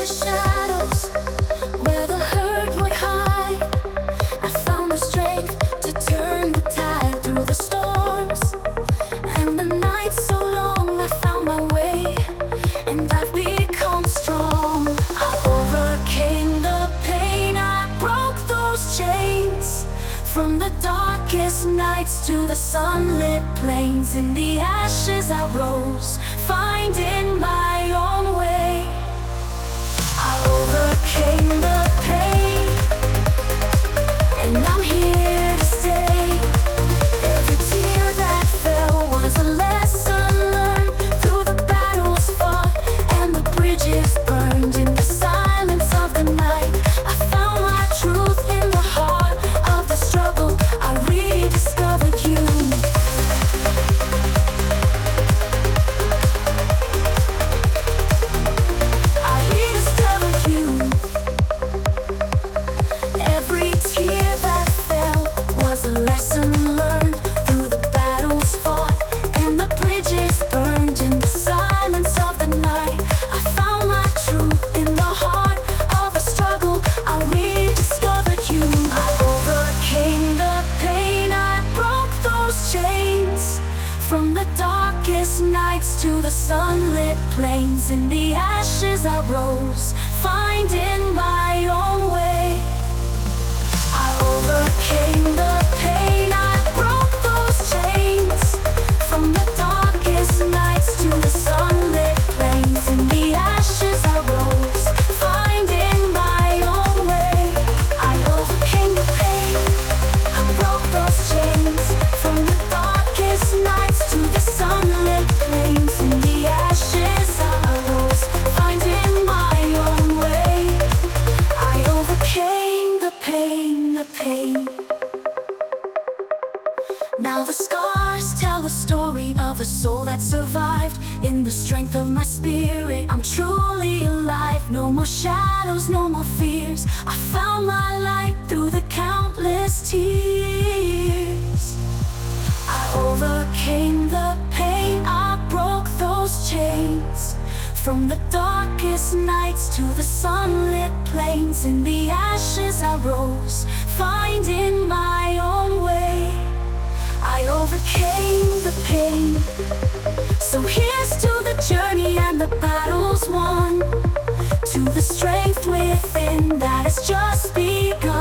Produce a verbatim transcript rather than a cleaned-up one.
shadows where the hurt would hide. I found the strength to turn the tide through the storms. And the nights so long, I found my way, and I've become strong. I overcame the pain, I broke those chains. From the darkest nights to the sunlit plains, in the ashes I rose, finding my own way. I overcame the pain, and I'm here to stay. Every tear that fell was a lesson learned, through the battles fought and the bridges burned. In the silence of the night, I found my truth. In the heart of the struggle, I rediscovered you. I rediscovered you. Every tear that fell was a lesson learned, through the battles fought and the bridges burned. In the silence of the night, I found my truth. In the heart of the struggle, I rediscovered you. I overcame the pain, I broke those chains. From the darkest nights to the sunlit plains, in the ashes I rose, finding my own way. I overcame the pain, I broke those chains. From the darkest nights to the sunlit plains, in the ashes I rose, finding my own way. I overcame the pain, I broke those chains. From the darkest nights to the sunlit plains, in the ashes I rose, finding my own way. I overcame the pain, the pain. Now the scars tell the story of a soul that survived. In the strength of my spirit, I'm truly alive. No more shadows, no more fears. I found my light through the countless tears. I overcame the pain, I broke those chains. From the darkest nights to the sunlit plains, in the ashes I rose, finding my own way. I overcame the pain. So here's to the journey and the battles won, to the strength within that has just begun.